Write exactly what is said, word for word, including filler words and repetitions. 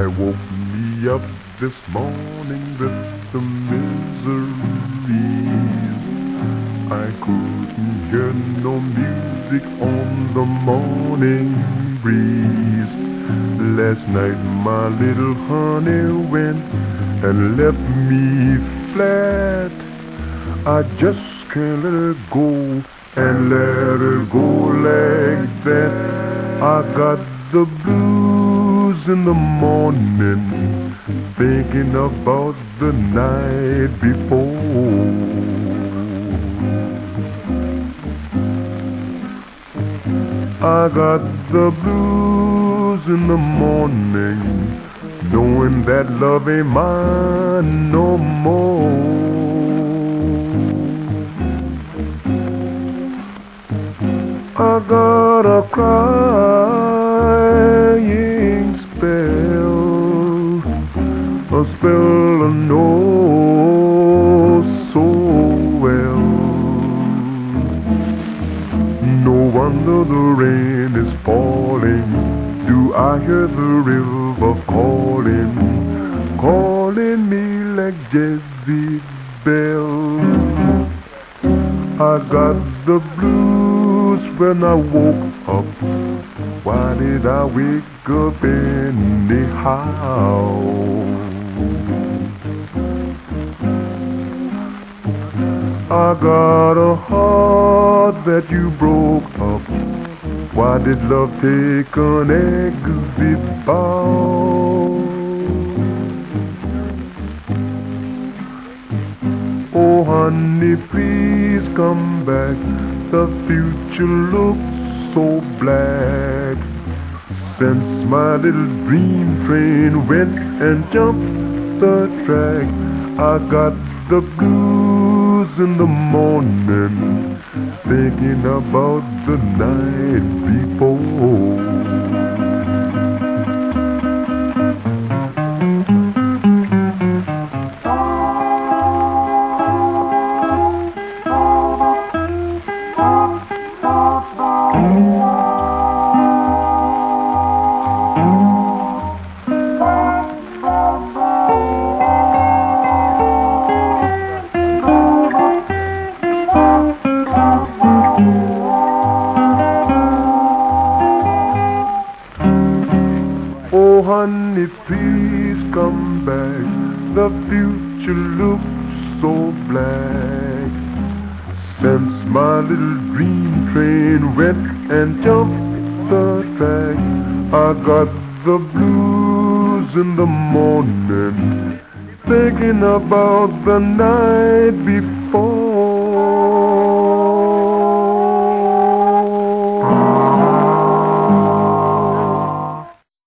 woke me up this morning with the miseries. I couldn't hear no music on the morning breeze. Last night my little honey went and left me flat. I just can't let her go and let her go like that. I got the blues in the morning, thinking about the night before. I got the blues in the morning, knowing that love ain't mine no more. I got a crying spell, a spell I know so well. No wonder the rain is falling. Do I hear the river calling, calling me like Jezebel? I got the blues when I woke up. Why did I wake up anyhow? I got a heart that you broke up. Why did love take an exit bow? Oh honey, please come back. The future looks so black since my little dream train went and jumped the track. I got the blues in the morning, thinking about the night before. Oh honey, please come back. The future looks so black since my little dream train went and jumped the track. I got the blues in the morning, thinking about the night before.